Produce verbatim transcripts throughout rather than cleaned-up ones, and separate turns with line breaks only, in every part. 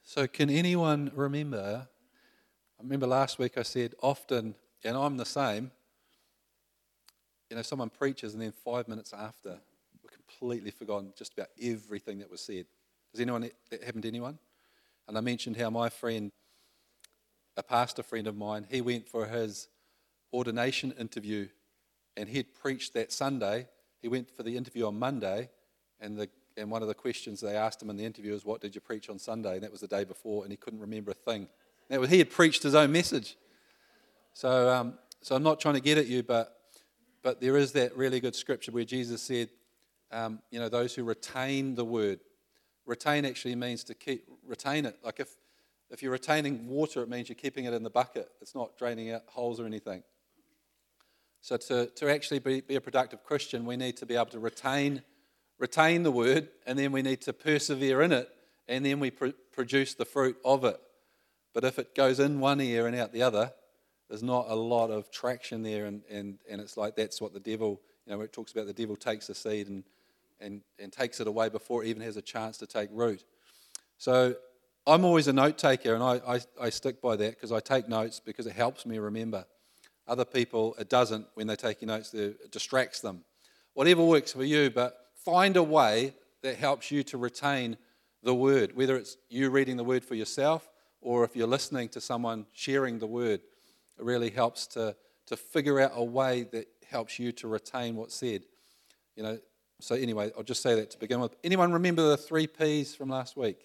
So can anyone remember, I remember last week I said often, and I'm the same, you know, someone preaches and then five minutes after, we're completely forgotten just about everything that was said. Does anyone, that happen to anyone? And I mentioned how my friend, a pastor friend of mine, he went for his ordination interview and he'd preached that Sunday. He went for the interview on Monday, and the and one of the questions they asked him in the interview was, what did you preach on Sunday? And that was the day before, and he couldn't remember a thing. That was, he had preached his own message. So um, so I'm not trying to get at you, but but there is that really good scripture where Jesus said, um, you know, those who retain the word. Retain actually means to keep, retain it. Like if, if you're retaining water, it means you're keeping it in the bucket. It's not draining out holes or anything. So to, to actually be, be a productive Christian, we need to be able to retain retain the word, and then we need to persevere in it, and then we pr- produce the fruit of it. But if it goes in one ear and out the other, there's not a lot of traction there, and, and, and it's like that's what the devil, you know, where it talks about the devil takes the seed and, and, and takes it away before it even has a chance to take root. So I'm always a note taker, and I, I, I stick by that because I take notes because it helps me remember. Other people, it doesn't. When they take your notes, it distracts them. Whatever works for you, but find a way that helps you to retain the word, whether it's you reading the word for yourself or if you're listening to someone sharing the word. It really helps to, to figure out a way that helps you to retain what's said. You know. So anyway, I'll just say that to begin with. Anyone remember the three P's from last week?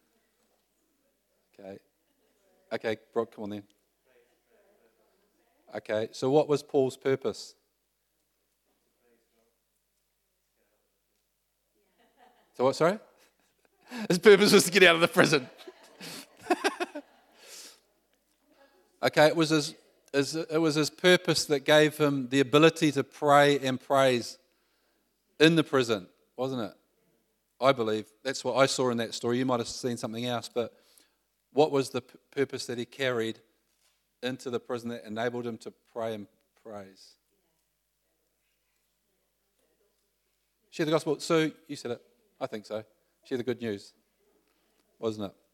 Okay. Okay, Brock, come on then. Okay, so what was Paul's purpose? So what, sorry? His purpose was to get out of the prison. Okay, it was his, his, it was his purpose that gave him the ability to pray and praise in the prison, wasn't it? I believe. That's what I saw in that story. You might have seen something else, but what was the p- purpose that he carried into the prison that enabled him to pray and praise? Share the gospel. So you said it. I think so. Share the good news, wasn't it?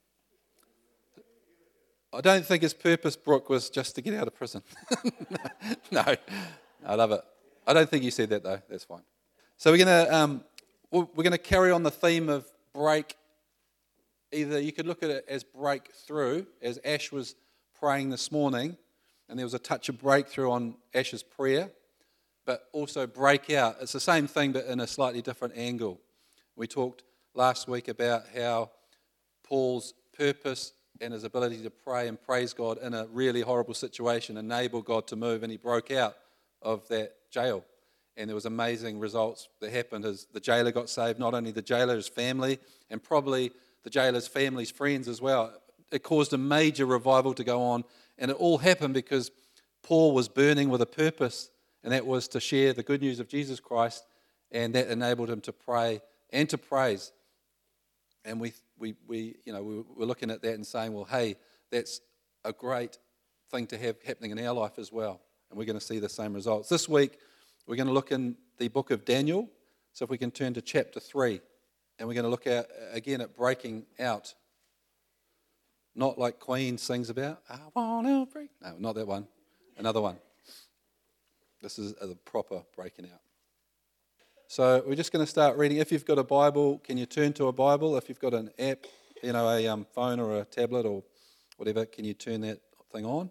I don't think his purpose, Brooke, was just to get out of prison. no, I love it. I don't think you said that though. That's fine. So we're gonna um, we're gonna carry on the theme of break. Either you could look at it as breakthrough, as Ash was praying this morning, and there was a touch of breakthrough on Ash's prayer, but also break out. It's the same thing, but in a slightly different angle. We talked last week about how Paul's purpose and his ability to pray and praise God in a really horrible situation enabled God to move, and he broke out of that jail. And there was amazing results that happened as the jailer got saved, not only the jailer, his family, and probably the jailer's family's friends as well. It caused a major revival to go on, and it all happened because Paul was burning with a purpose, and that was to share the good news of Jesus Christ, and that enabled him to pray and to praise. And we, we, we, you know, we we're looking at that and saying, well, hey, that's a great thing to have happening in our life as well. And we're going to see the same results. This week, we're going to look in the book of Daniel. So if we can turn to chapter three, and we're going to look at again at breaking out. Not like Queen sings about, I want to break. No, not that one. Another one. This is the proper breaking out. So we're just going to start reading. If you've got a Bible, can you turn to a Bible? If you've got an app, you know, a um, phone or a tablet or whatever, can you turn that thing on?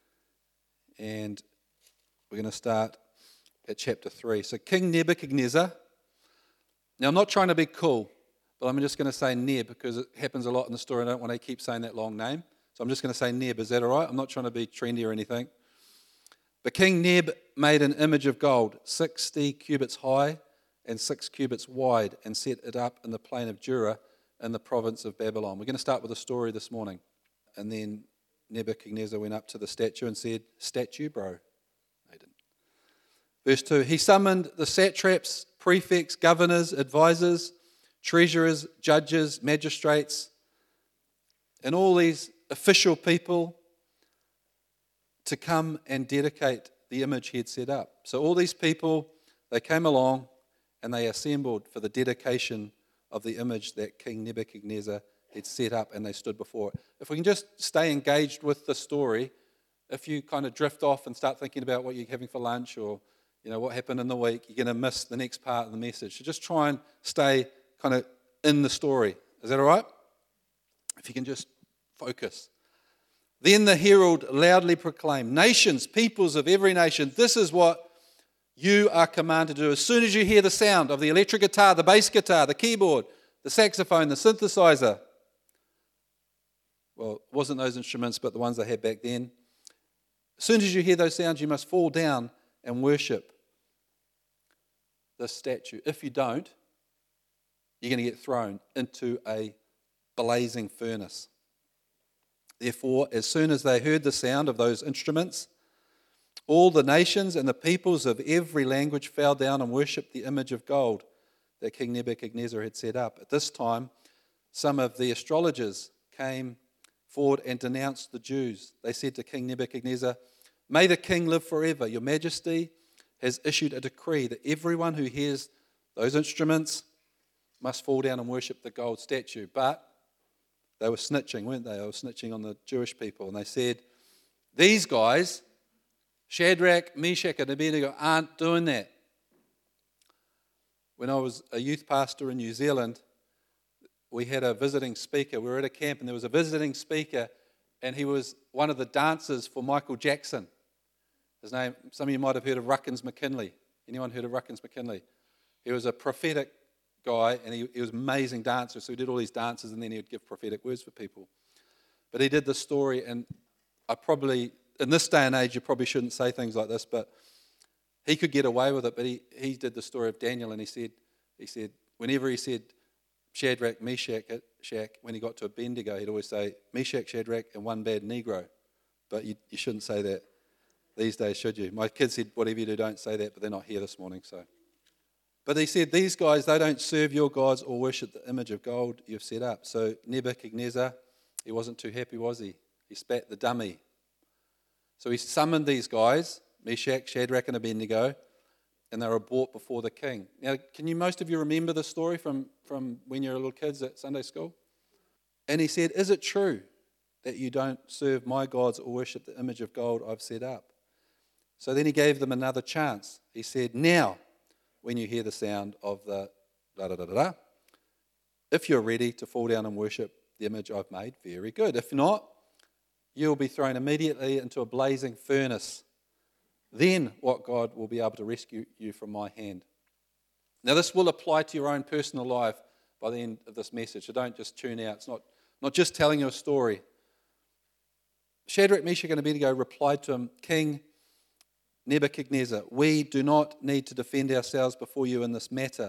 And we're going to start at chapter three. So King Nebuchadnezzar. Now I'm not trying to be cool, but I'm just going to say Neb because it happens a lot in the story. I don't want to keep saying that long name. So I'm just going to say Neb. Is that all right? I'm not trying to be trendy or anything. But King Neb made an image of gold, sixty cubits high and six cubits wide, and set it up in the plain of Dura in the province of Babylon. We're going to start with a story this morning. And then Nebuchadnezzar went up to the statue and said, statue, bro. They didn't. Verse two, he summoned the satraps, prefects, governors, advisors, treasurers, judges, magistrates, and all these official people to come and dedicate the image he had set up. So all these people, they came along and they assembled for the dedication of the image that King Nebuchadnezzar he'd set up, and they stood before it. If we can just stay engaged with the story, if you kind of drift off and start thinking about what you're having for lunch or you know what happened in the week, you're going to miss the next part of the message. So just try and stay kind of in the story. Is that all right? If you can just focus. Then the herald loudly proclaimed, nations, peoples of every nation, this is what you are commanded to do. As soon as you hear the sound of the electric guitar, the bass guitar, the keyboard, the saxophone, the synthesizer, well, it wasn't those instruments, but the ones they had back then. As soon as you hear those sounds, you must fall down and worship the statue. If you don't, you're going to get thrown into a blazing furnace. Therefore, as soon as they heard the sound of those instruments, all the nations and the peoples of every language fell down and worshipped the image of gold that King Nebuchadnezzar had set up. At this time, some of the astrologers came forward and denounced the Jews. They said to King Nebuchadnezzar, "May the king live forever. Your majesty has issued a decree that everyone who hears those instruments must fall down and worship the gold statue." But they were snitching, weren't they? They were snitching on the Jewish people. And they said, these guys, Shadrach, Meshach, and Abednego, aren't doing that. When I was a youth pastor in New Zealand, we had a visiting speaker. We were at a camp and there was a visiting speaker and he was one of the dancers for Michael Jackson. His name, some of you might have heard of Ruckins McKinley. Anyone heard of Ruckins McKinley? He was a prophetic guy and he, he was an amazing dancer. So he did all these dances and then he would give prophetic words for people. But he did this story, and I probably, in this day and age, you probably shouldn't say things like this, but he could get away with it. But he, he did the story of Daniel, and he said, he said, whenever he said Shadrach, Meshach, Shach, when he got to Abednego, he'd always say Meshach, Shadrach, and one bad Negro. But you, you shouldn't say that these days, should you? My kids said, whatever you do, don't say that, but they're not here this morning, so. But he said, these guys, they don't serve your gods or worship the image of gold you've set up. So Nebuchadnezzar, he wasn't too happy, was he? He spat the dummy. So he summoned these guys, Meshach, Shadrach, and Abednego, and they were brought before the king. Now, can you, most of you remember the story from, from when you were little kids at Sunday school? And he said, is it true that you don't serve my gods or worship the image of gold I've set up? So then he gave them another chance. He said, now, when you hear the sound of the da-da-da-da-da, if you're ready to fall down and worship the image I've made, very good. If not, you'll be thrown immediately into a blazing furnace. Then what God will be able to rescue you from my hand. Now this will apply to your own personal life by the end of this message, so don't just tune out. It's not, not just telling you a story. Shadrach, Meshach, and Abednego replied to him, King Nebuchadnezzar, we do not need to defend ourselves before you in this matter.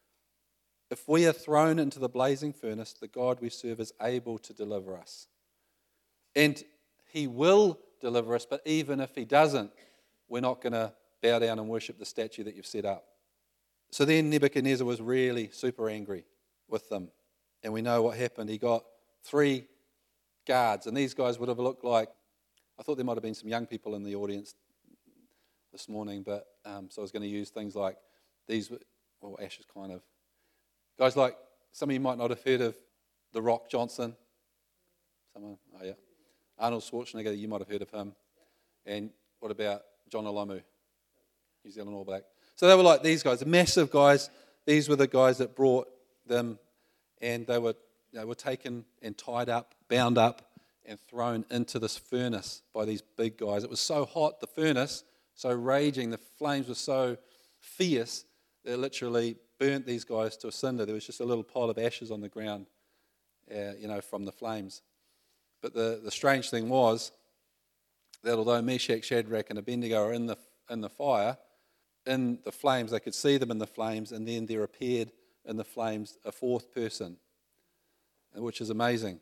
If we are thrown into the blazing furnace, the God we serve is able to deliver us. And he will deliver us, but even if he doesn't, we're not going to bow down and worship the statue that you've set up. So then Nebuchadnezzar was really super angry with them. And we know what happened. He got three guards, and these guys would have looked like, I thought there might have been some young people in the audience this morning, but um, so I was going to use things like these, well, Ash is kind of, guys like, some of you might not have heard of The Rock Johnson. Someone, oh yeah. Arnold Schwarzenegger, you might have heard of him. And what about John Olomu, New Zealand All Black? So they were like these guys, massive guys. These were the guys that brought them, and they were, they were taken and tied up, bound up, and thrown into this furnace by these big guys. It was so hot, the furnace, so raging, the flames were so fierce, that it literally burnt these guys to a cinder. There was just a little pile of ashes on the ground, uh, you know, from the flames. But the, the strange thing was that although Meshach, Shadrach, and Abednego are in the in the fire, in the flames, they could see them in the flames, and then there appeared in the flames a fourth person, which is amazing.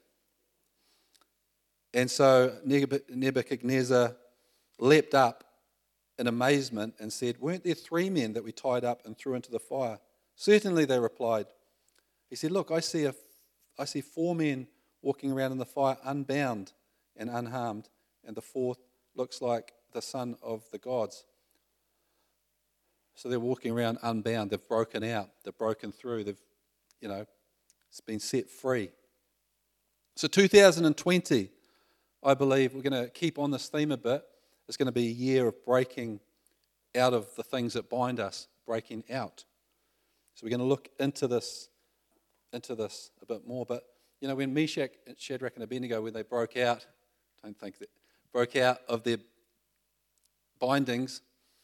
And so Nebuchadnezzar leapt up in amazement and said, weren't there three men that we tied up and threw into the fire? Certainly, they replied. He said, look, I see a, I see four men walking around in the fire unbound and unharmed, and the fourth looks like the son of the gods. So they're walking around unbound. They've broken out. They've broken through. They've, you know, it's been set free. So two thousand twenty, I believe, we're going to keep on this theme a bit. It's going to be a year of breaking out of the things that bind us, breaking out. So we're going to look into this, into this a bit more. But, you know, when Meshach, Shadrach, and Abednego, when they broke out, I don't think that, broke out of their bindings,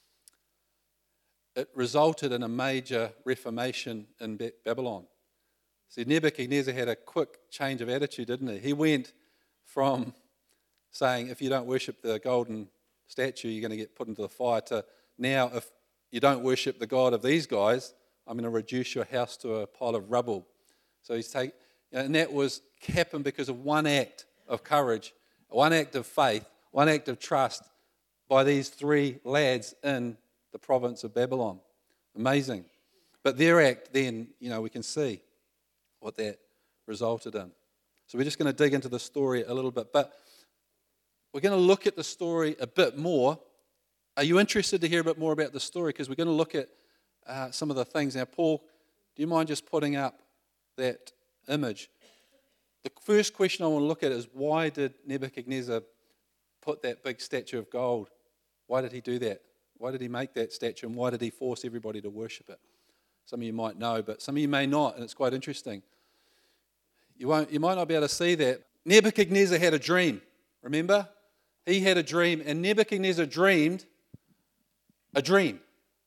it resulted in a major reformation in Babylon. See, Nebuchadnezzar had a quick change of attitude, didn't he? He went from saying, if you don't worship the golden statue, you're going to get put into the fire, to now, if you don't worship the God of these guys, I'm going to reduce your house to a pile of rubble. So he's take, and that was happened because of one act of courage, one act of faith, one act of trust by these three lads in the province of Babylon. Amazing. But their act then, you know, we can see what that resulted in. So we're just going to dig into the story a little bit. But we're going to look at the story a bit more. Are you interested to hear a bit more about the story? Because we're going to look at uh, some of the things. Now, Paul, do you mind just putting up that image? The first question I want to look at is, why did Nebuchadnezzar put that big statue of gold? Why did he do that? Why did he make that statue, and why did he force everybody to worship it? Some of you might know, but some of you may not, and it's quite interesting. You won't, you might not be able to see that. Nebuchadnezzar had a dream, remember? He had a dream, and Nebuchadnezzar dreamed a dream.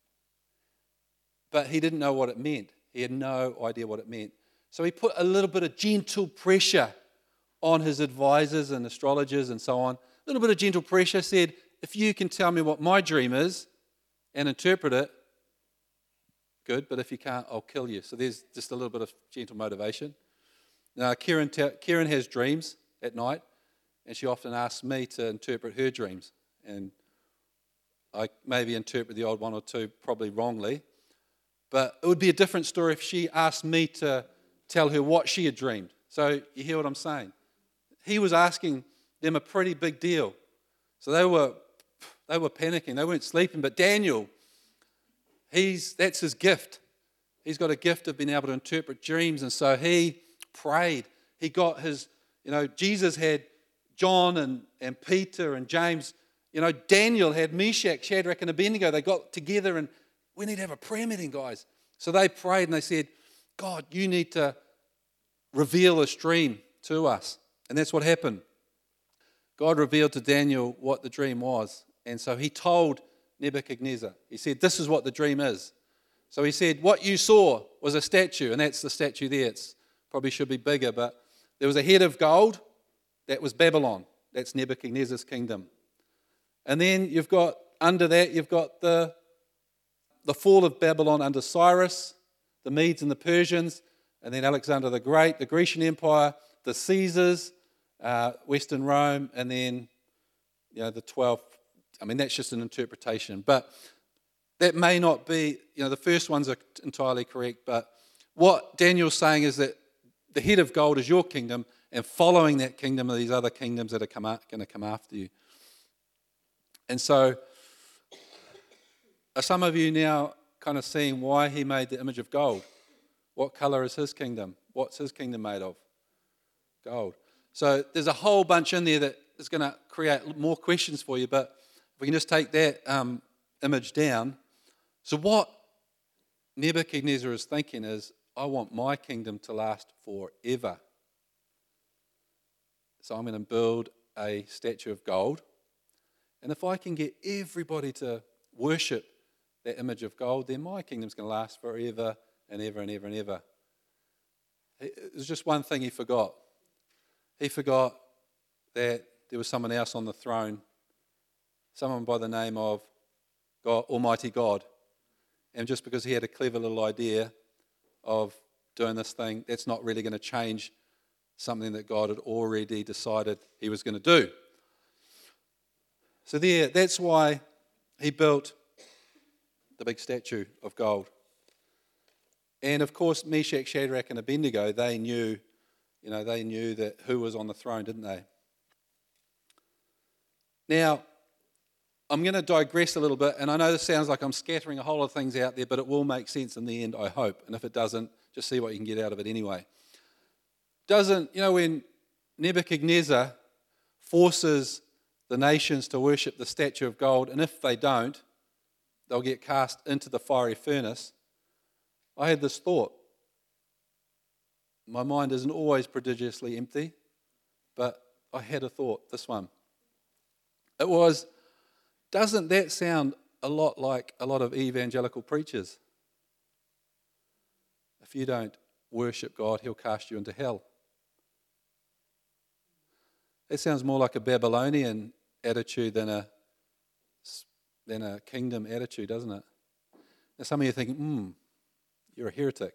But he didn't know what it meant. He had no idea what it meant. So he put a little bit of gentle pressure on his advisors and astrologers and so on. A little bit of gentle pressure, said, if you can tell me what my dream is and interpret it, good, but if you can't, I'll kill you. So there's just a little bit of gentle motivation. Now, Kieran, te- Kieran has dreams at night, and she often asks me to interpret her dreams. And I maybe interpret the odd one or two probably wrongly. But it would be a different story if she asked me to tell her what she had dreamed. So you hear what I'm saying? He was asking them a pretty big deal. So they were they were panicking. They weren't sleeping. But Daniel, he's that's his gift. He's got a gift of being able to interpret dreams. And so he prayed. He got his, you know, Jesus had John and, and Peter and James. You know, Daniel had Meshach, Shadrach, and Abednego. They got together and, we need to have a prayer meeting, guys. So they prayed and they said, God, you need to reveal this dream to us. And that's what happened. God revealed to Daniel what the dream was. And so he told Nebuchadnezzar, he said, this is what the dream is. So he said, what you saw was a statue, and that's the statue there. It's probably should be bigger, but there was a head of gold. That was Babylon. That's Nebuchadnezzar's kingdom. And then you've got, under that, you've got the, the fall of Babylon under Cyrus, the Medes and the Persians, and then Alexander the Great, the Grecian Empire, the Caesars, uh, Western Rome, and then, you know, the twelve. I mean, that's just an interpretation. But that may not be, you know, the first ones are entirely correct. But what Daniel's saying is that the head of gold is your kingdom, and following that kingdom are these other kingdoms that are come out, going to come after you. And so, are some of you now kind of seeing why he made the image of gold? What color is his kingdom? What's his kingdom made of? Gold. So there's a whole bunch in there that is going to create more questions for you, but if we can just take that um, image down. So what Nebuchadnezzar is thinking is, I want my kingdom to last forever. So I'm going to build a statue of gold. And if I can get everybody to worship that image of gold, then my kingdom's going to last forever and ever and ever and ever. There's just one thing he forgot. He forgot that there was someone else on the throne, someone by the name of God, Almighty God. And just because he had a clever little idea of doing this thing, that's not really going to change something that God had already decided he was going to do. So there, that's why he built the big statue of gold. And of course, Meshach, Shadrach, and Abednego, they knew, you know, they knew that who was on the throne, didn't they? Now, I'm going to digress a little bit, and I know this sounds like I'm scattering a whole lot of things out there, but it will make sense in the end, I hope. And if it doesn't, just see what you can get out of it anyway. Doesn't, you know, when Nebuchadnezzar forces the nations to worship the statue of gold, and if they don't, they'll get cast into the fiery furnace. I had this thought. My mind isn't always prodigiously empty, but I had a thought, this one. It was, doesn't that sound a lot like a lot of evangelical preachers? If you don't worship God, he'll cast you into hell. It sounds more like a Babylonian attitude than a than a kingdom attitude, doesn't it? Now some of you are thinking, hmm, you're a heretic.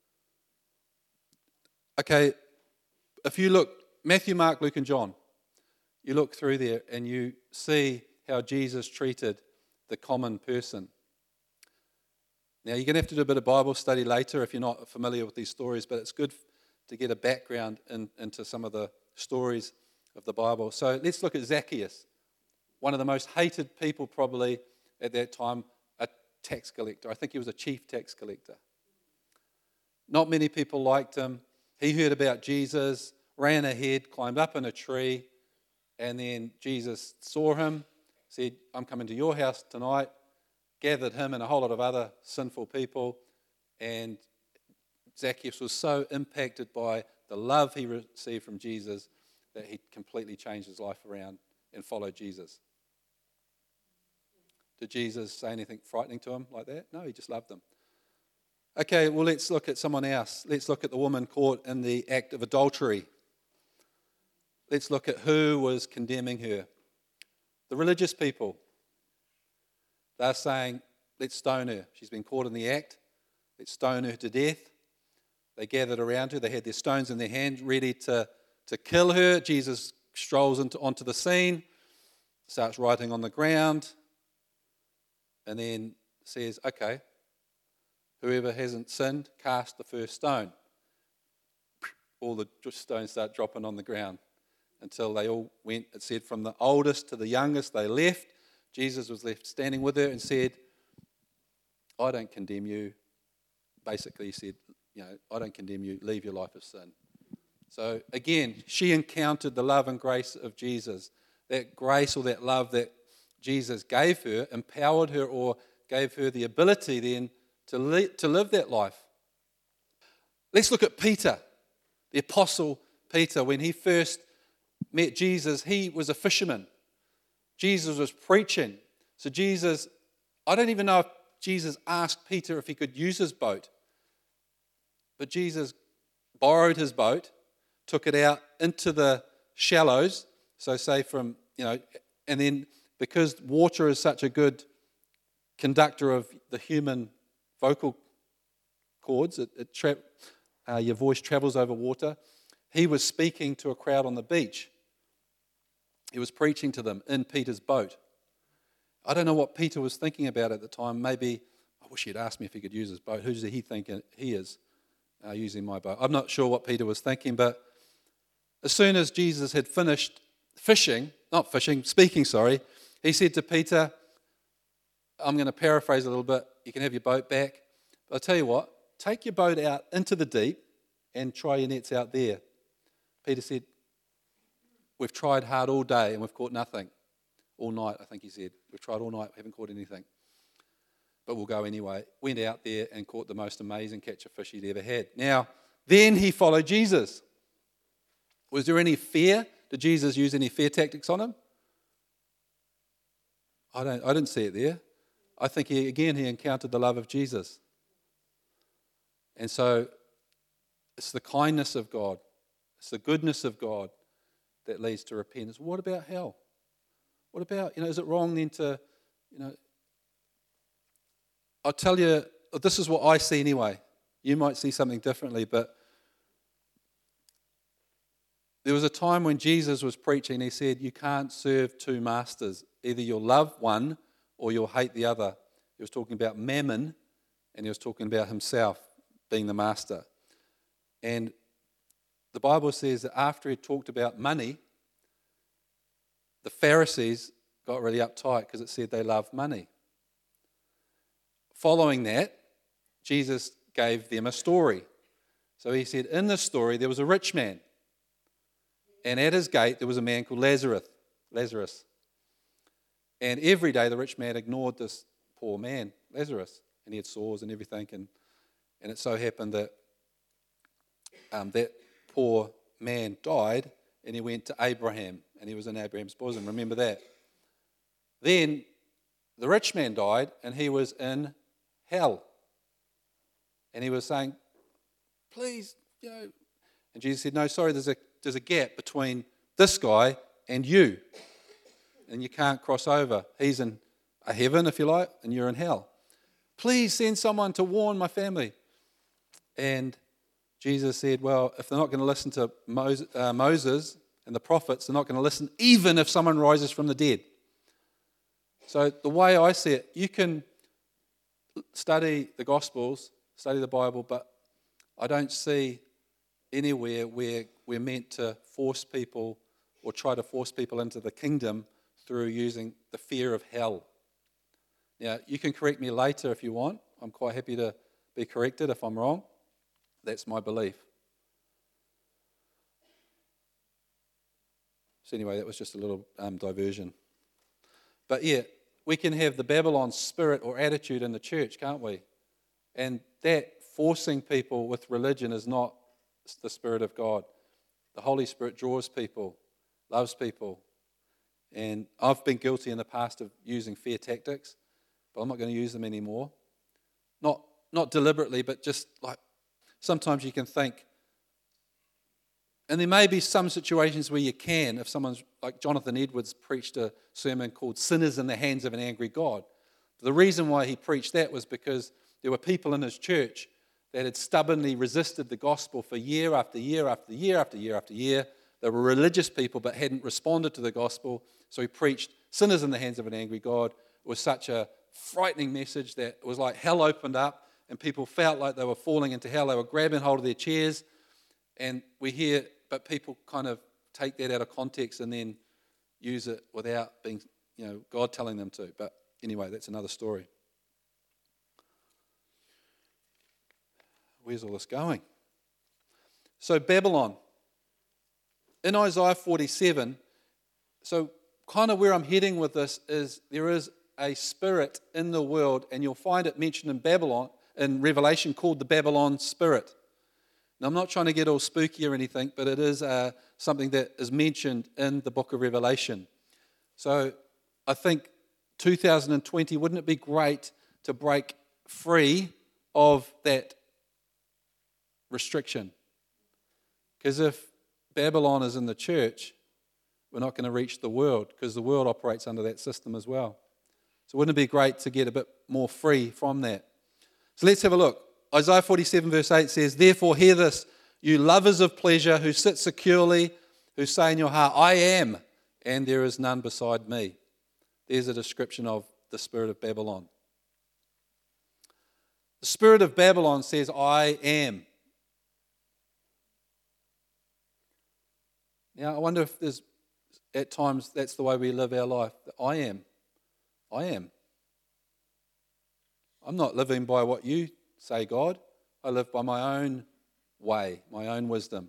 Okay, if you look, Matthew, Mark, Luke and John, you look through there and you see how Jesus treated the common person. Now you're going to have to do a bit of Bible study later if you're not familiar with these stories, but it's good to get a background in, into some of the stories of the Bible. So let's look at Zacchaeus, one of the most hated people probably at that time, a tax collector. I think he was a chief tax collector. Not many people liked him. He heard about Jesus, ran ahead, climbed up in a tree, and then Jesus saw him, said, I'm coming to your house tonight, gathered him and a whole lot of other sinful people, and Zacchaeus was so impacted by the love he received from Jesus that he completely changed his life around and followed Jesus. Did Jesus say anything frightening to him like that? No, he just loved them. Okay, well, let's look at someone else. Let's look at the woman caught in the act of adultery. Let's look at who was condemning her. The religious people. They're saying, let's stone her. She's been caught in the act. Let's stone her to death. They gathered around her. They had their stones in their hand, ready to, to kill her. Jesus strolls into, onto the scene, starts writing on the ground, and then says, okay, whoever hasn't sinned, cast the first stone. All the stones start dropping on the ground until they all went, it said, from the oldest to the youngest, they left. Jesus was left standing with her and said, I don't condemn you. Basically, he said, you know, I don't condemn you. Leave your life of sin. So again, she encountered the love and grace of Jesus. That grace or that love that Jesus gave her, empowered her or gave her the ability then to, li- to live that life. Let's look at Peter, the apostle Peter. When he first met Jesus, he was a fisherman. Jesus was preaching. So Jesus, I don't even know if Jesus asked Peter if he could use his boat. But Jesus borrowed his boat, took it out into the shallows, so say from, you know, and then because water is such a good conductor of the human vocal cords, it, it tra- uh, your voice travels over water. He was speaking to a crowd on the beach. He was preaching to them in Peter's boat. I don't know what Peter was thinking about at the time. Maybe, I wish he'd asked me if he could use his boat. Who does he think he is uh, using my boat? I'm not sure what Peter was thinking, but as soon as Jesus had finished fishing, not fishing, speaking, sorry, he said to Peter, I'm going to paraphrase a little bit, you can have your boat back. But I'll tell you what, take your boat out into the deep and try your nets out there. Peter said, we've tried hard all day and we've caught nothing. All night, I think he said. We've tried all night, we haven't caught anything. But we'll go anyway. Went out there and caught the most amazing catch of fish he'd ever had. Now, then he followed Jesus. Was there any fear? Did Jesus use any fear tactics on him? I don't. I didn't see it there. I think, he, again, he encountered the love of Jesus. And so it's the kindness of God. It's the goodness of God that leads to repentance. What about hell? What about, you know, is it wrong then to, you know, I'll tell you, this is what I see anyway. You might see something differently, but there was a time when Jesus was preaching, he said, you can't serve two masters. Either you'll love one or you'll hate the other. He was talking about mammon and he was talking about himself being the master. And the Bible says that after he talked about money, the Pharisees got really uptight because it said they loved money. Following that, Jesus gave them a story. So he said, in this story, there was a rich man. And at his gate there was a man called Lazarus. Lazarus. And every day the rich man ignored this poor man, Lazarus. And he had sores and everything. And, and it so happened that um, that poor man died, and he went to Abraham, and he was in Abraham's bosom. Remember that. Then the rich man died, and he was in hell. And he was saying, please, you know. And Jesus said, no, sorry, there's a, there's a gap between this guy and you. And you can't cross over. He's in a heaven, if you like, and you're in hell. Please send someone to warn my family. And Jesus said, well, if they're not going to listen to Moses, uh, Moses and the prophets, they're not going to listen even if someone rises from the dead. So the way I see it, you can study the Gospels, study the Bible, but I don't see anywhere where we're meant to force people or try to force people into the kingdom through using the fear of hell. Now, you can correct me later if you want. I'm quite happy to be corrected if I'm wrong. That's my belief. So anyway, that was just a little um, diversion. But yeah, we can have the Babylon spirit or attitude in the church, can't we? And that forcing people with religion is not the Spirit of God. The Holy Spirit draws people, loves people. And I've been guilty in the past of using fear tactics, but I'm not going to use them anymore. Not, not deliberately, but just like sometimes you can think, and there may be some situations where you can, if someone's, like Jonathan Edwards preached a sermon called Sinners in the Hands of an Angry God. The reason why he preached that was because there were people in his church that had stubbornly resisted the gospel for year after year after year after year after year. They were religious people but hadn't responded to the gospel. So he preached Sinners in the Hands of an Angry God. It was such a frightening message that it was like hell opened up and people felt like they were falling into hell. They were grabbing hold of their chairs. And we hear, but people kind of take that out of context and then use it without being, you know, God telling them to. But anyway, that's another story. Where's all this going? So Babylon. In Isaiah forty-seven, so kind of where I'm heading with this is there is a spirit in the world, and you'll find it mentioned in Babylon, in Revelation, called the Babylon spirit. Now, I'm not trying to get all spooky or anything, but it is uh, something that is mentioned in the book of Revelation. So I think two thousand twenty, wouldn't it be great to break free of that restriction? Because if Babylon is in the church, we're not going to reach the world, because the world operates under that system as well. So wouldn't it be great to get a bit more free from that? So let's have a look. Isaiah forty-seven verse eight says, therefore hear this, you lovers of pleasure who sit securely, who say in your heart, I am, and there is none beside me. There's a description of the spirit of Babylon. The spirit of Babylon says, I am. Now, I wonder if there's, at times, that's the way we live our life. I am. I am. I'm not living by what you say, God. I live by my own way, my own wisdom.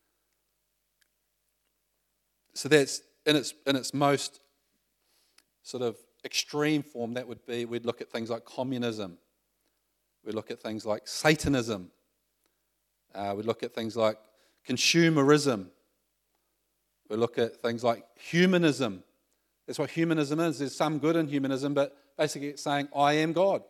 So that's, in its, in its most sort of extreme form, that would be, we'd look at things like communism. We'd look at things like Satanism. Uh, we'd look at things like consumerism. We look at things like humanism. That's what humanism is. There's some good in humanism, but basically it's saying, I am God.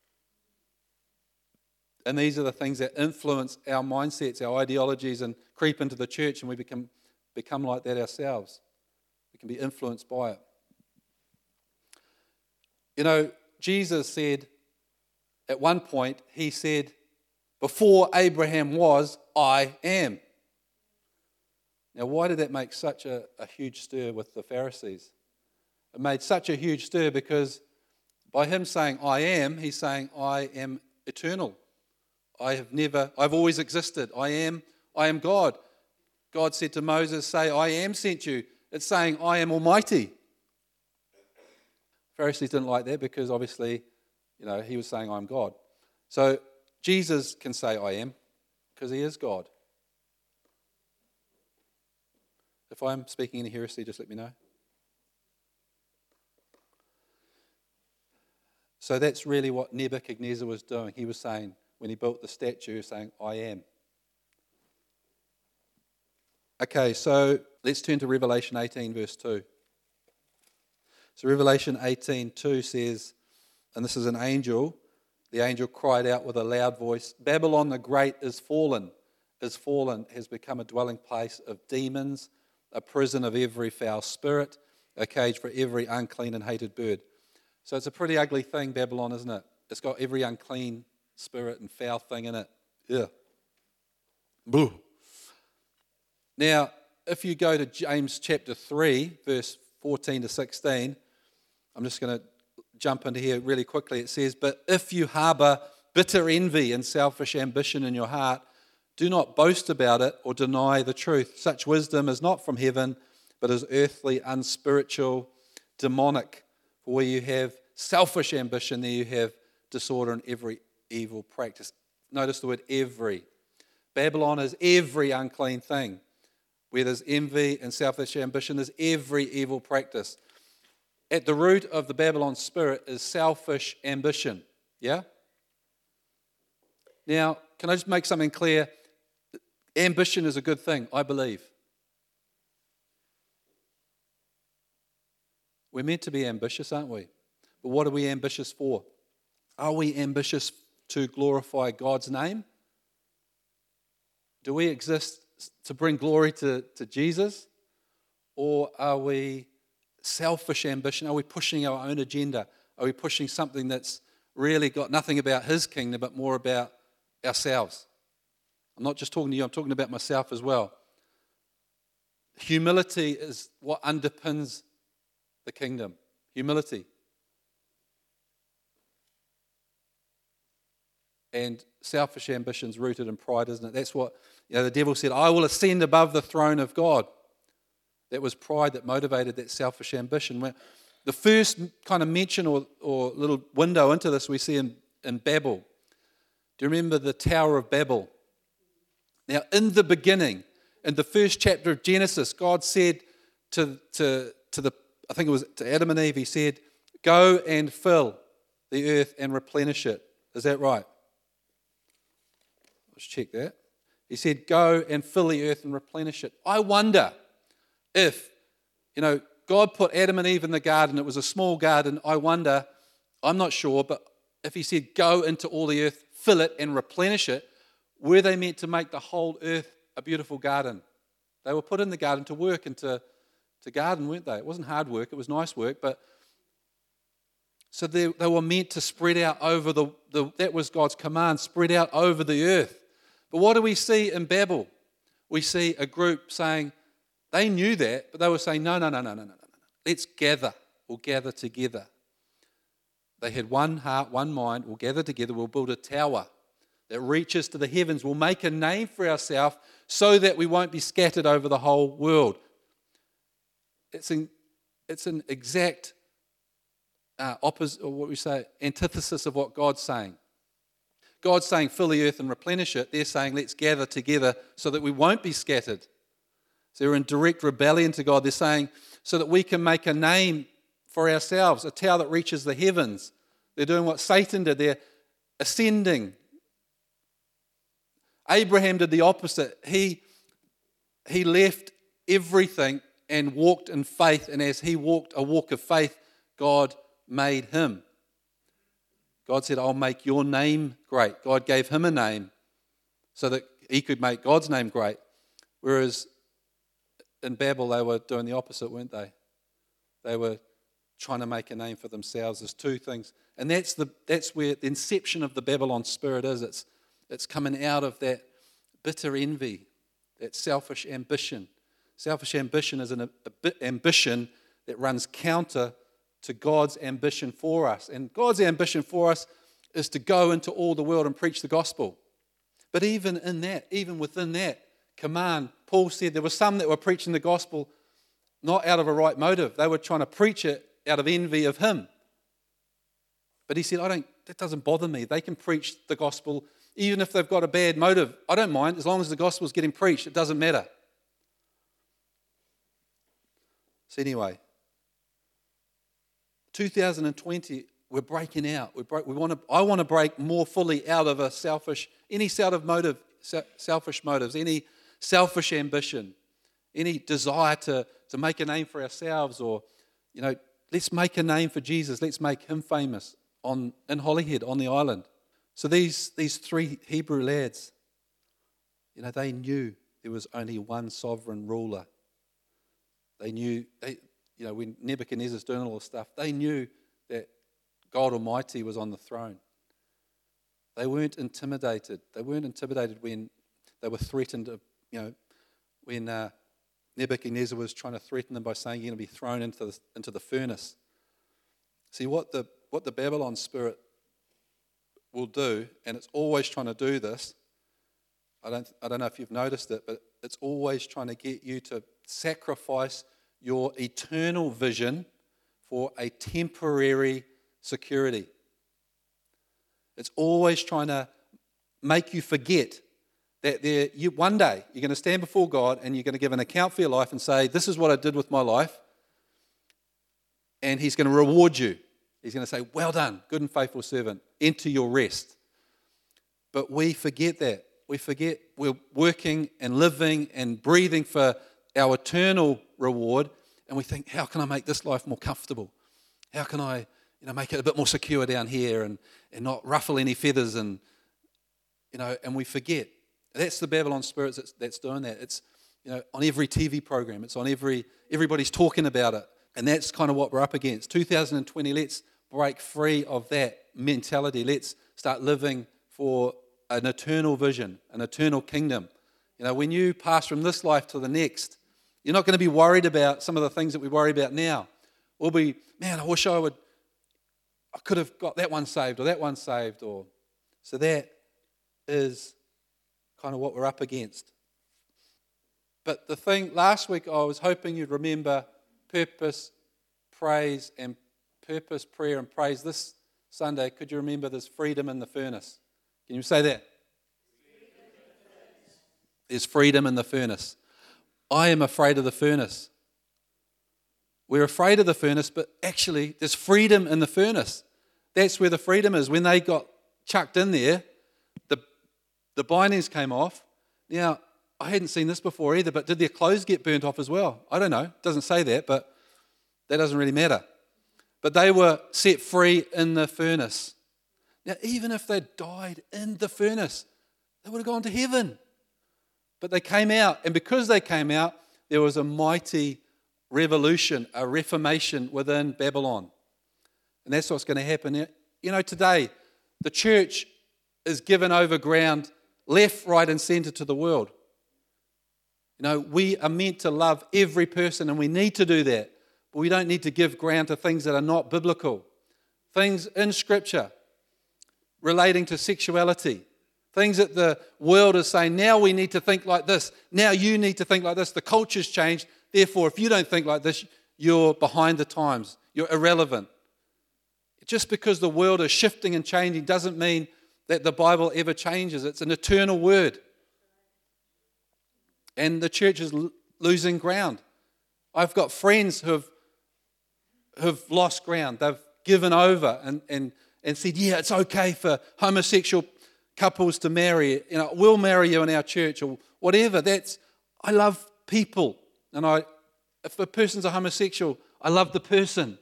And these are the things that influence our mindsets, our ideologies, and creep into the church, and we become, become like that ourselves. We can be influenced by it. You know, Jesus said, at one point, he said, before Abraham was, I am. Now, why did that make such a, a huge stir with the Pharisees? It made such a huge stir because by him saying, I am, he's saying, I am eternal. I have never, I've always existed. I am, I am God. God said to Moses, say, I am sent you. It's saying, I am almighty. Pharisees didn't like that because obviously, you know, he was saying, I'm God. So Jesus can say, I am, because he is God. If I'm speaking any heresy, just let me know. So that's really what Nebuchadnezzar was doing. He was saying, when he built the statue, he was saying, I am. Okay, so let's turn to Revelation eighteen, verse two. So Revelation eighteen, two says, and this is an angel, the angel cried out with a loud voice, Babylon the Great is fallen, is fallen, has become a dwelling place of demons, a prison of every foul spirit, a cage for every unclean and hated bird. So it's a pretty ugly thing, Babylon, isn't it? It's got every unclean spirit and foul thing in it. Yeah. Boo. Now, if you go to James chapter three, verse fourteen to sixteen, I'm just going to jump into here really quickly. It says, but if you harbor bitter envy and selfish ambition in your heart, do not boast about it or deny the truth. Such wisdom is not from heaven, but is earthly, unspiritual, demonic. For where you have selfish ambition, there you have disorder and every evil practice. Notice the word every. Babylon is every unclean thing. Where there's envy and selfish ambition, there's every evil practice. At the root of the Babylon spirit is selfish ambition. Yeah? Now, can I just make something clear? Ambition is a good thing, I believe. We're meant to be ambitious, aren't we? But what are we ambitious for? Are we ambitious to glorify God's name? Do we exist to bring glory to, to Jesus? Or are we selfish ambition? Are we pushing our own agenda? Are we pushing something that's really got nothing about his kingdom, but more about ourselves? I'm not just talking to you, I'm talking about myself as well. Humility is what underpins the kingdom. Humility. And selfish ambition's rooted in pride, isn't it? That's what, you know, the devil said, I will ascend above the throne of God. That was pride that motivated that selfish ambition. When the first kind of mention or, or little window into this we see in, in Babel. Do you remember the Tower of Babel? Now, in the beginning, in the first chapter of Genesis, God said to, to, to the, I think it was to Adam and Eve, he said, go and fill the earth and replenish it. Is that right? Let's check that. He said, go and fill the earth and replenish it. I wonder if, you know, God put Adam and Eve in the garden. It was a small garden. I wonder, I'm not sure, but if he said, go into all the earth, fill it and replenish it, were they meant to make the whole earth a beautiful garden? They were put in the garden to work and to, to garden, weren't they? It wasn't hard work. It was nice work, but so they, they were meant to spread out over the, the, that was God's command, spread out over the earth. But what do we see in Babel? We see a group saying, they knew that, but they were saying, no, no, no, no, no, no, no, no. Let's gather. We'll gather together. They had one heart, one mind. We'll gather together. We'll build a tower that reaches to the heavens. We'll make a name for ourselves so that we won't be scattered over the whole world. It's an, it's an exact uh, opposite, or what we say, antithesis of what God's saying. God's saying, fill the earth and replenish it. They're saying, let's gather together so that we won't be scattered. So they're in direct rebellion to God. They're saying, so that we can make a name for ourselves, a tower that reaches the heavens. They're doing what Satan did. They're ascending. Abraham did the opposite. He, he left everything and walked in faith. And as he walked a walk of faith, God made him. God said, I'll make your name great. God gave him a name so that he could make God's name great. Whereas in Babel, they were doing the opposite, weren't they? They were trying to make a name for themselves. There's two things. And that's the that's where the inception of the Babylon spirit is. It's, it's coming out of that bitter envy, that selfish ambition. Selfish ambition is an a, a ambition that runs counter to God's ambition for us. And God's ambition for us is to go into all the world and preach the gospel. But even in that, even within that command, Paul said there were some that were preaching the gospel not out of a right motive. They were trying to preach it out of envy of him. But he said, I don't, that doesn't bother me. They can preach the gospel even if they've got a bad motive. I don't mind. As long as the gospel is getting preached, it doesn't matter. So anyway, two thousand twenty, we're breaking out. We break, we want to. I want to break more fully out of a selfish, any sort of motive, selfish motives, any selfish ambition, any desire to, to make a name for ourselves, or, you know, let's make a name for Jesus. Let's make him famous on in Holyhead, on the island. So these these three Hebrew lads, you know, they knew there was only one sovereign ruler. They knew, they, you know, when Nebuchadnezzar's doing all this stuff, they knew that God Almighty was on the throne. They weren't intimidated. They weren't intimidated when they were threatened, you know, when uh, Nebuchadnezzar was trying to threaten them by saying you're going to be thrown into the, into the furnace. See, what the what the Babylon spirit will do, and it's always trying to do this, I don't I don't know if you've noticed it, but it's always trying to get you to sacrifice your eternal vision for a temporary security. It's always trying to make you forget that there, you, one day you're going to stand before God and you're going to give an account for your life and say, this is what I did with my life. And he's going to reward you. He's going to say, well done, good and faithful servant. Enter your rest. But we forget that. We forget we're working and living and breathing for our eternal reward. And we think, how can I make this life more comfortable? How can I, you know, make it a bit more secure down here and, and not ruffle any feathers? And, you know, and we forget. That's the Babylon spirit that's, that's doing that. It's, you know, on every T V program. It's on every, everybody's talking about it. And that's kind of what we're up against. two thousand twenty, let's break free of that mentality. Let's start living for an eternal vision, an eternal kingdom. You know, when you pass from this life to the next, you're not going to be worried about some of the things that we worry about now. We'll be, man, I wish I would, I could have got that one saved or that one saved. Or so that is kind of what we're up against. But the thing, last week I was hoping you'd remember purpose, praise, and purpose, prayer, and praise. This Sunday, could you remember there's freedom in the furnace? Can you say that? There's freedom in the furnace. I am afraid of the furnace. We're afraid of the furnace, but actually there's freedom in the furnace. That's where the freedom is. When they got chucked in there, the, the bindings came off. Now, I hadn't seen this before either, but did their clothes get burnt off as well? I don't know. It doesn't say that, but that doesn't really matter. But they were set free in the furnace. Now, even if they died in the furnace, they would have gone to heaven. But they came out, and because they came out, there was a mighty revolution, a reformation within Babylon. And that's what's going to happen. You know, today, the church is given over ground left, right, and centre to the world. You know, we are meant to love every person, and we need to do that. But we don't need to give ground to things that are not biblical. Things in Scripture relating to sexuality. Things that the world is saying, now we need to think like this. Now you need to think like this. The culture's changed. Therefore, if you don't think like this, you're behind the times. You're irrelevant. Just because the world is shifting and changing doesn't mean that the Bible ever changes. It's an eternal word. And the church is l- losing ground. I've got friends who have, who have lost ground. They've given over and, and, and said, yeah, it's okay for homosexual couples to marry, you know, we'll marry you in our church or whatever. That's, I love people. And I, if a person's a homosexual, I love the person.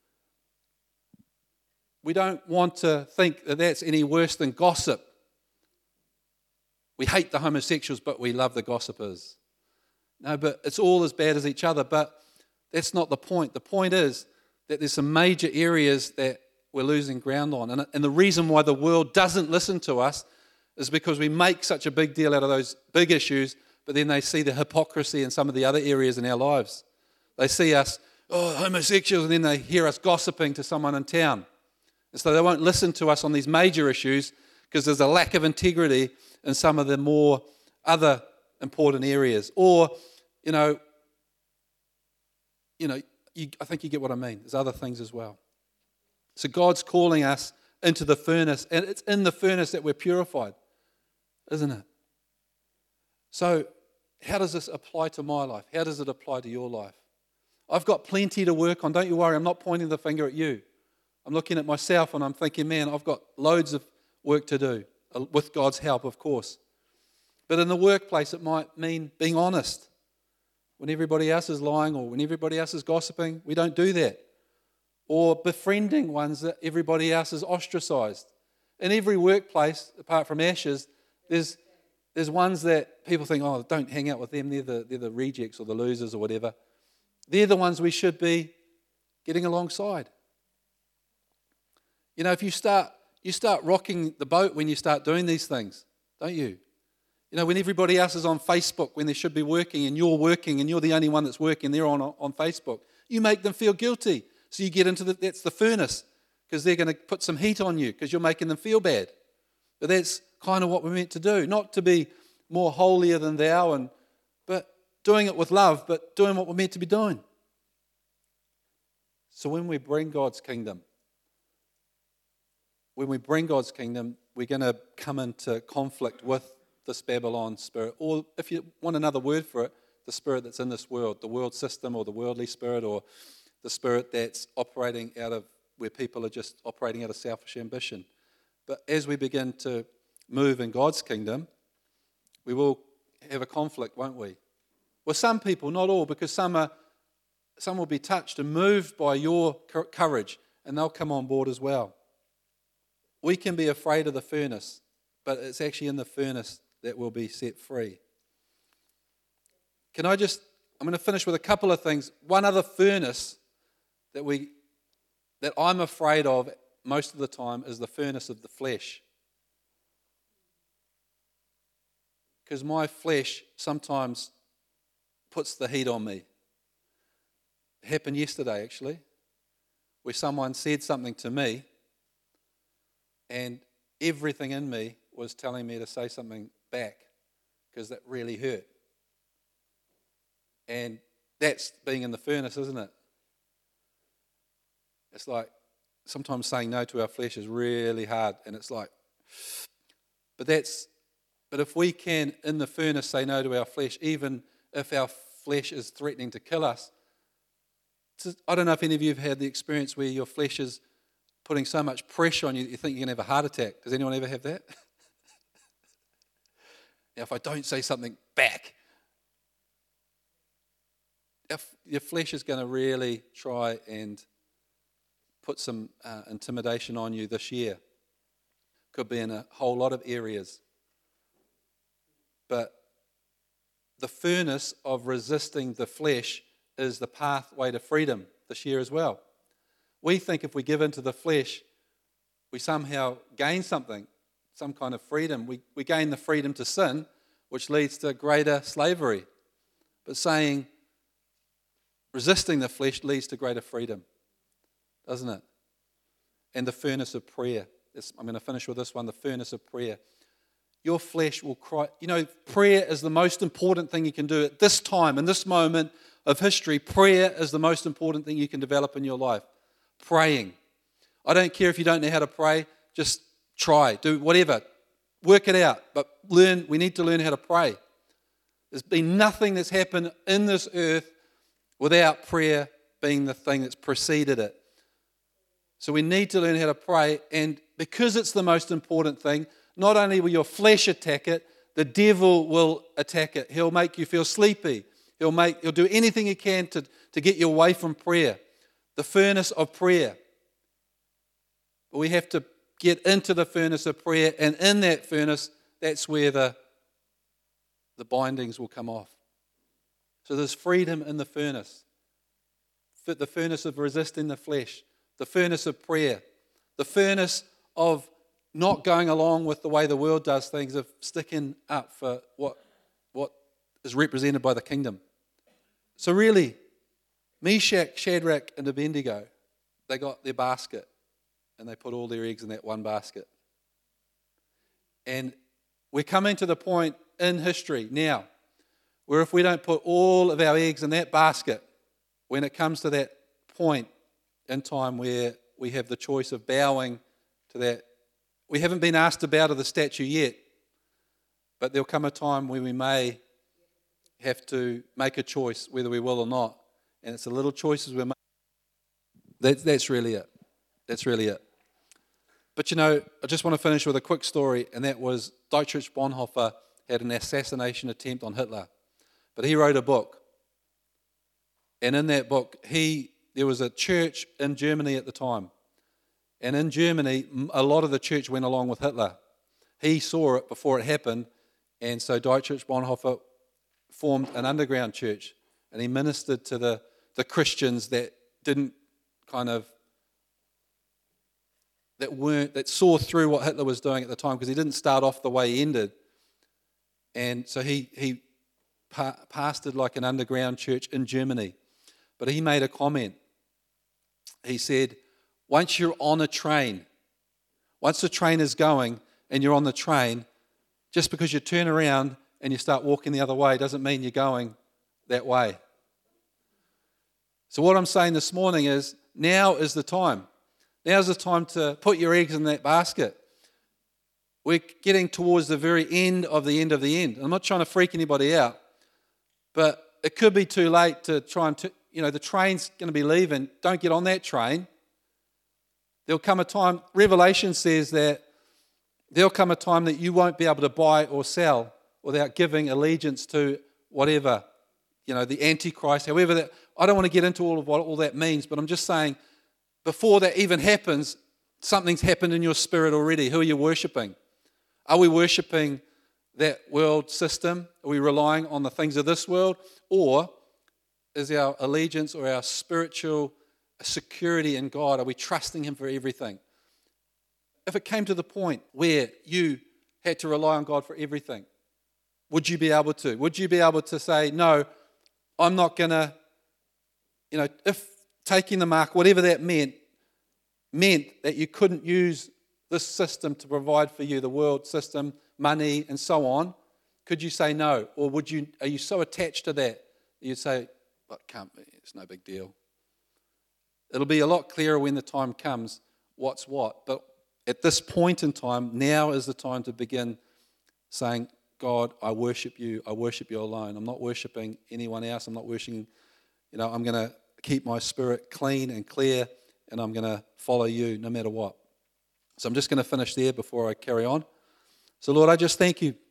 We don't want to think that that's any worse than gossip. We hate the homosexuals, but we love the gossipers. No, but it's all as bad as each other. But that's not the point. The point is that there's some major areas that we're losing ground on. And, and the reason why the world doesn't listen to us is because we make such a big deal out of those big issues, but then they see the hypocrisy in some of the other areas in our lives. They see us, oh, homosexuals, and then they hear us gossiping to someone in town. And so they won't listen to us on these major issues because there's a lack of integrity in some of the more other important areas. Or, you know, you know, you, I think you get what I mean. There's other things as well. So God's calling us into the furnace, and it's in the furnace that we're purified, isn't it? So how does this apply to my life? How does it apply to your life? I've got plenty to work on. Don't you worry, I'm not pointing the finger at you. I'm looking at myself and I'm thinking, man, I've got loads of work to do, with God's help, of course. But in the workplace, it might mean being honest. When everybody else is lying or when everybody else is gossiping, we don't do that. Or befriending ones that everybody else is ostracized. In every workplace, apart from Ashes, there's there's ones that people think, oh, don't hang out with them, they're the, they're the rejects or the losers or whatever. They're the ones we should be getting alongside. You know, if you start you start rocking the boat when you start doing these things, don't you? You know, when everybody else is on Facebook, when they should be working and you're working and you're the only one that's working, they're on, on Facebook, you make them feel guilty. So you get into the, that's the furnace, because they're going to put some heat on you because you're making them feel bad. But that's kind of what we're meant to do, not to be more holier than thou, and but doing it with love, but doing what we're meant to be doing. So when we bring God's kingdom, when we bring God's kingdom, we're going to come into conflict with this Babylon spirit, or if you want another word for it, the spirit that's in this world, the world system or the worldly spirit, or the spirit that's operating out of where people are just operating out of selfish ambition. But as we begin to move in God's kingdom, we will have a conflict, won't we? Well, some people, not all, because some are, some will be touched and moved by your courage, and they'll come on board as well. We can be afraid of the furnace, but it's actually in the furnace that will be set free. Can I just, I'm going to finish with a couple of things. One other furnace that we, that I'm afraid of most of the time is the furnace of the flesh. Because my flesh sometimes puts the heat on me. It happened yesterday, actually, where someone said something to me, and everything in me was telling me to say something back because that really hurt. And that's being in the furnace, isn't it? It's like sometimes saying no to our flesh is really hard, and it's like, but that's, but if we can in the furnace say no to our flesh, even if our flesh is threatening to kill us. I don't know if any of you have had the experience where your flesh is putting so much pressure on you that you think you're going to have a heart attack. Does anyone ever have that? Now, if I don't say something back, if your flesh is going to really try and put some uh, intimidation on you this year. Could be in a whole lot of areas. But the furnace of resisting the flesh is the pathway to freedom this year as well. We think if we give into the flesh, we somehow gain something, some kind of freedom. We, we gain the freedom to sin, which leads to greater slavery. But saying resisting the flesh leads to greater freedom, doesn't it? And the furnace of prayer. This, I'm going to finish with this one, the furnace of prayer. Your flesh will cry. You know, prayer is the most important thing you can do at this time, in this moment of history. Prayer is the most important thing you can develop in your life. Praying. I don't care if you don't know how to pray, just try, do whatever. Work it out, but learn. We need to learn how to pray. There's been nothing that's happened in this earth without prayer being the thing that's preceded it. So we need to learn how to pray, and because it's the most important thing, not only will your flesh attack it, the devil will attack it. He'll make you feel sleepy. He'll make he'll do anything he can to, to get you away from prayer. The furnace of prayer. But we have to get into the furnace of prayer, and in that furnace, that's where the, the bindings will come off. So there's freedom in the furnace. The furnace of resisting the flesh. The furnace of prayer. The furnace of not going along with the way the world does things, of sticking up for what, what is represented by the kingdom. So really, Meshach, Shadrach, and Abednego, they got their basket, and they put all their eggs in that one basket. And we're coming to the point in history now where if we don't put all of our eggs in that basket, when it comes to that point in time where we have the choice of bowing to that, we haven't been asked to bow to the statue yet, but there'll come a time where we may have to make a choice whether we will or not. and it's the little choices we're making. That, that's really it. That's really it. But you know, I just want to finish with a quick story, and that was Dietrich Bonhoeffer had an assassination attempt on Hitler. But he wrote a book. And in that book, he there was a church in Germany at the time. And in Germany, a lot of the church went along with Hitler. He saw it before it happened, and so Dietrich Bonhoeffer formed an underground church, and he ministered to the, the Christians that didn't kind of, that weren't, that saw through what Hitler was doing at the time, because he didn't start off the way he ended. And so he, he pa- pastored like an underground church in Germany. But he made a comment. He said, once you're on a train, once the train is going and you're on the train, just because you turn around and you start walking the other way doesn't mean you're going that way. So what I'm saying this morning is, now is the time. Now's the time to put your eggs in that basket. We're getting towards the very end of the end of the end. I'm not trying to freak anybody out, but it could be too late to try and, t- you know, the train's going to be leaving. Don't get on that train. There'll come a time, Revelation says that there'll come a time that you won't be able to buy or sell without giving allegiance to whatever, you know, the Antichrist, however that, I don't want to get into all of what all that means, but I'm just saying, before that even happens, something's happened in your spirit already. Who are you worshipping? Are we worshipping that world system? Are we relying on the things of this world? Or is our allegiance or our spiritual security in God, are we trusting Him for everything? If it came to the point where you had to rely on God for everything, would you be able to? Would you be able to say, no, I'm not going to, you know, if taking the mark, whatever that meant, meant that you couldn't use this system to provide for you, the world system, money, and so on, could you say no? Or would you? Are you so attached to that, you'd say, well, it can't be, it's no big deal. It'll be a lot clearer when the time comes what's what. But at this point in time, now is the time to begin saying, God, I worship you. I worship you alone. I'm not worshiping anyone else. I'm not worshiping, you know, I'm going to keep my spirit clean and clear, and I'm going to follow you no matter what. So I'm just going to finish there before I carry on. So, Lord, I just thank you.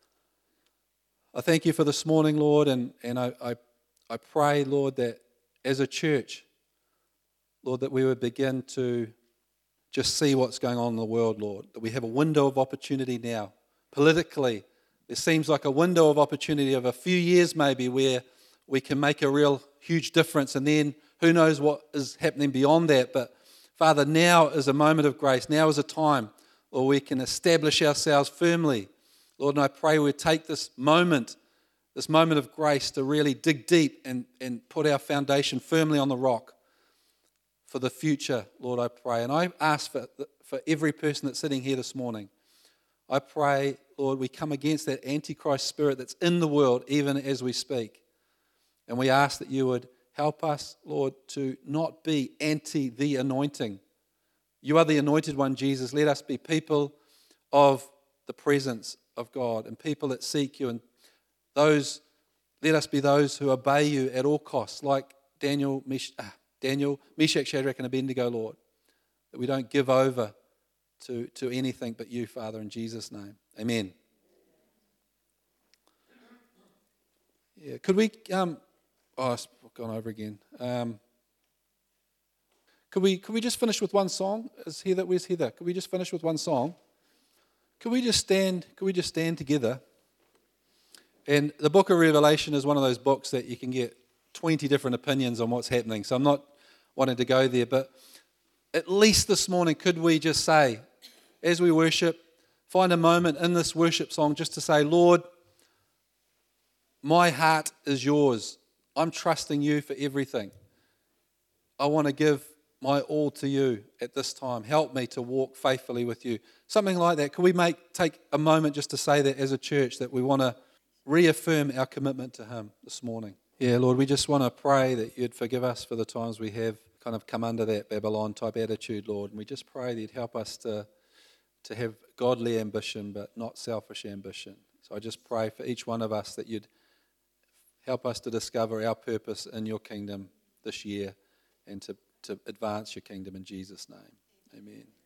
I thank you for this morning, Lord, and, and I, I, I pray, Lord, that as a church, Lord, that we would begin to just see what's going on in the world, Lord, that we have a window of opportunity now. Politically, there seems like a window of opportunity of a few years maybe where we can make a real huge difference, and then who knows what is happening beyond that. But Father, now is a moment of grace. Now is a time where we can establish ourselves firmly. Lord, and I pray we take this moment, this moment of grace to really dig deep and, and put our foundation firmly on the rock for the future, Lord, I pray. And I ask for, for every person that's sitting here this morning, I pray, Lord, we come against that Antichrist spirit that's in the world even as we speak. And we ask that you would help us, Lord, to not be anti the anointing. You are the anointed one, Jesus. Let us be people of the presence of God and people that seek you. And those, let us be those who obey you at all costs, like Daniel, Mesh, ah, Daniel, Meshach, Shadrach, and Abednego, Lord. That we don't give over to, to anything but you, Father, in Jesus' name. Amen. Yeah, could we... Um, Oh, I've gone over again. Um, could we could we just finish with one song? Is Heather? Where's Heather? Could we just finish with one song? Could we just stand? Could we just stand together? And the Book of Revelation is one of those books that you can get twenty different opinions on what's happening. So I'm not wanting to go there, but at least this morning, could we just say, as we worship, find a moment in this worship song just to say, Lord, my heart is yours. I'm trusting you for everything. I want to give my all to you at this time. Help me to walk faithfully with you. Something like that. Could we make take a moment just to say that as a church, that we want to reaffirm our commitment to him this morning? Yeah, Lord, we just want to pray that you'd forgive us for the times we have kind of come under that Babylon type attitude, Lord. And we just pray that you'd help us to, to have godly ambition, but not selfish ambition. So I just pray for each one of us that you'd help us to discover our purpose in your kingdom this year and to, to advance your kingdom in Jesus' name. Amen.